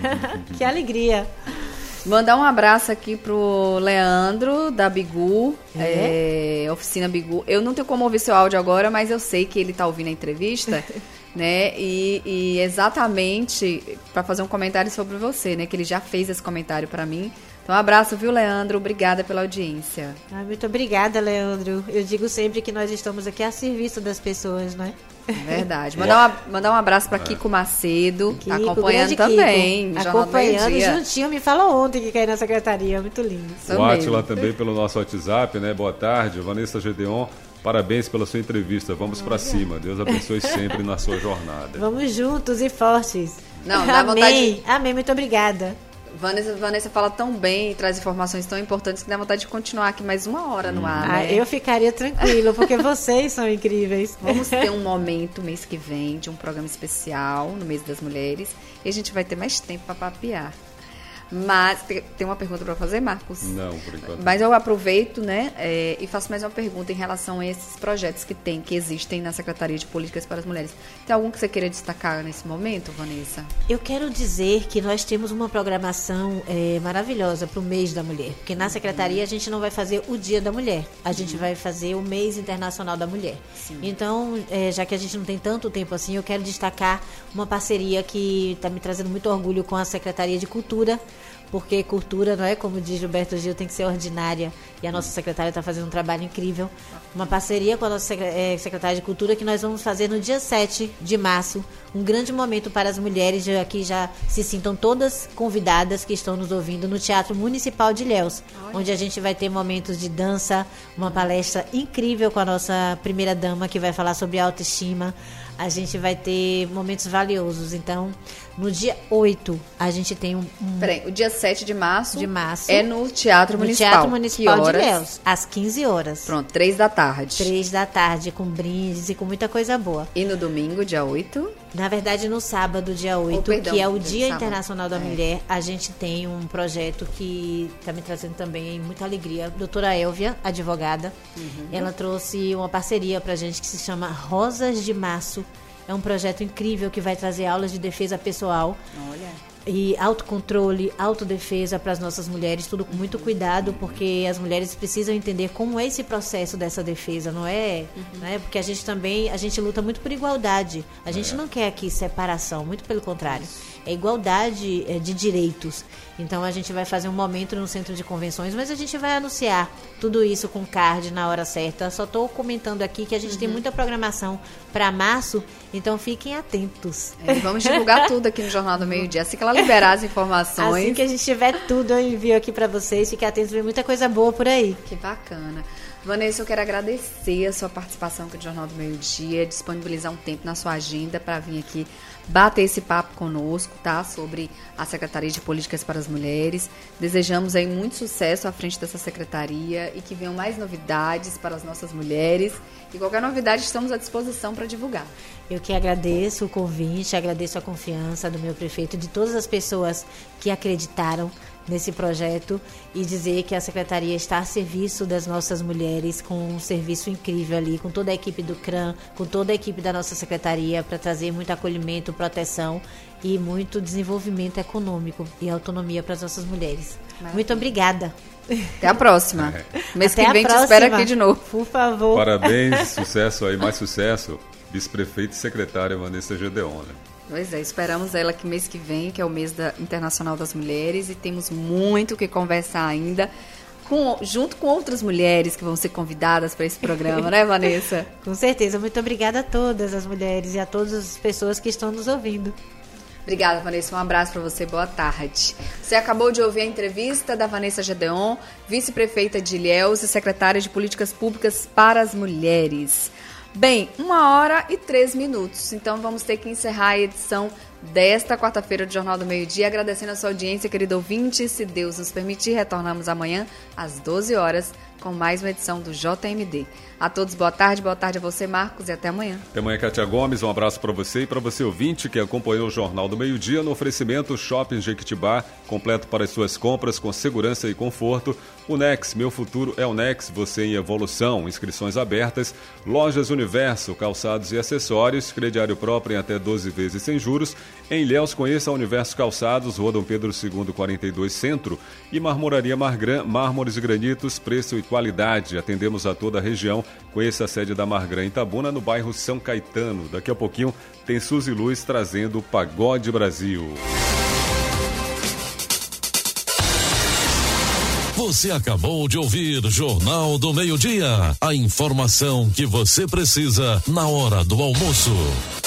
Que alegria. Mandar um abraço aqui pro Leandro, da Bigu, Oficina Bigu. Eu não tenho como ouvir seu áudio agora, mas eu sei que ele tá ouvindo a entrevista, né? E exatamente para fazer um comentário sobre você, né? Que ele já fez esse comentário para mim. Então, um abraço, viu, Leandro? Obrigada pela audiência. Muito obrigada, Leandro. Eu digo sempre que nós estamos aqui a serviço das pessoas, não é? Verdade. Mandar um abraço para Kiko Macedo, Kiko, acompanhando também. Acompanhando juntinho, me falou ontem que caiu na secretaria. Muito lindo. O Átila também pelo nosso WhatsApp, né? Boa tarde, Vanessa Gedeon. Parabéns pela sua entrevista. Vamos para cima. Deus abençoe sempre na sua jornada. Vamos juntos e fortes. Não, dá vontade. Amém, muito obrigada. Vanessa fala tão bem e traz informações tão importantes que dá vontade de continuar aqui mais uma hora no ar, né? Eu ficaria tranquila, porque vocês são incríveis. Vamos ter um momento mês que vem de um programa especial no mês das mulheres e a gente vai ter mais tempo para papear. Mas tem uma pergunta para fazer, Marcos? Não, por enquanto. Mas eu aproveito, né, e faço mais uma pergunta em relação a esses projetos que existem na Secretaria de Políticas para as Mulheres. Tem algum que você queira destacar nesse momento, Vanessa? Eu quero dizer que nós temos uma programação maravilhosa para o mês da mulher, porque na Secretaria a gente não vai fazer o Dia da Mulher, a gente vai fazer o Mês Internacional da Mulher. Sim. Então, já que a gente não tem tanto tempo assim, eu quero destacar uma parceria que está me trazendo muito orgulho com a Secretaria de Cultura, porque cultura, não é, como diz Gilberto Gil, tem que ser ordinária, e a nossa secretária está fazendo um trabalho incrível. Uma parceria com a nossa secretária de Cultura que nós vamos fazer no dia 7 de março, um grande momento para as mulheres, aqui já se sintam todas convidadas que estão nos ouvindo no Teatro Municipal de Ilhéus, onde a gente vai ter momentos de dança, uma palestra incrível com a nossa primeira-dama, que vai falar sobre autoestima. A gente vai ter momentos valiosos. Então, no dia 8, a gente tem Peraí, o dia 7 de março é no Teatro Municipal. No Teatro Municipal de Ilhéus, às 15 horas. Pronto, 3 da tarde. 3 da tarde, com brindes e com muita coisa boa. E no domingo, dia 8? Na verdade, no sábado, dia 8, que é o Dia Internacional da Mulher, a gente tem um projeto que está me trazendo também muita alegria. A doutora Elvia, advogada, ela trouxe uma parceria para a gente que se chama Rosas de Março. É um projeto incrível que vai trazer aulas de defesa pessoal. Olha. E autocontrole, autodefesa para as nossas mulheres, tudo com muito cuidado, porque as mulheres precisam entender como é esse processo dessa defesa, não é? Né? Porque a gente luta muito por igualdade. A gente não quer aqui separação, muito pelo contrário. É igualdade de direitos. Então a gente vai fazer um momento no centro de convenções, mas a gente vai anunciar tudo isso com card na hora certa. Só estou comentando aqui que a gente tem muita programação para março, então fiquem atentos. Vamos divulgar tudo aqui no Jornal do Meio-Dia, assim que ela liberar as informações. Assim que a gente tiver tudo, eu envio aqui para vocês. Fiquem atentos, vem muita coisa boa por aí. Que bacana. Vanessa, eu quero agradecer a sua participação aqui no Jornal do Meio-Dia, disponibilizar um tempo na sua agenda para vir aqui bater esse papo conosco, tá? Sobre a Secretaria de Políticas para as Mulheres. Desejamos aí muito sucesso à frente dessa secretaria e que venham mais novidades para as nossas mulheres. E qualquer novidade estamos à disposição para divulgar. Eu que agradeço o convite, agradeço a confiança do meu prefeito e de todas as pessoas que acreditaram nesse projeto e dizer que a Secretaria está a serviço das nossas mulheres, com um serviço incrível ali, com toda a equipe do CRAM, com toda a equipe da nossa Secretaria, para trazer muito acolhimento, proteção e muito desenvolvimento econômico e autonomia para as nossas mulheres. Maravilha. Muito obrigada. Até a próxima. Mês Até que vem te espero aqui de novo. Por favor. Parabéns, sucesso aí, mais sucesso. Vice-prefeita e secretária Vanessa Gedeon, né? Pois é, esperamos ela aqui mês que vem, que é o mês Internacional das Mulheres, e temos muito o que conversar ainda, junto com outras mulheres que vão ser convidadas para esse programa, né, Vanessa? Com certeza. Muito obrigada a todas as mulheres e a todas as pessoas que estão nos ouvindo. Obrigada, Vanessa. Um abraço para você. Boa tarde. Você acabou de ouvir a entrevista da Vanessa Gedeon, vice-prefeita de Ilhéus e secretária de Políticas Públicas para as Mulheres. Bem, 1h03. Então vamos ter que encerrar a edição desta quarta-feira do Jornal do Meio-Dia, agradecendo a sua audiência, querido ouvinte. Se Deus nos permitir, retornamos amanhã às 12 horas com mais uma edição do JMD. A todos, boa tarde a você, Marcos, e até amanhã. Até amanhã, Kátia Gomes, um abraço para você e para você, ouvinte, que acompanhou o Jornal do Meio-Dia no oferecimento Shopping Jequitibá, completo para as suas compras com segurança e conforto. O Nex, meu futuro é o Nex, você em evolução, inscrições abertas. Lojas Universo, calçados e acessórios, crediário próprio em até 12 vezes sem juros. Em Ilhéus, conheça a Universo Calçados, Rua Dom Pedro II, 42 Centro. E Marmoraria Margran, mármores e granitos, preço e qualidade. Atendemos a toda a região. Conheça a sede da Margran em Itabuna, no bairro São Caetano. Daqui a pouquinho tem Suzy Luz trazendo o Pagode Brasil. Você acabou de ouvir Jornal do Meio-Dia. A informação que você precisa na hora do almoço.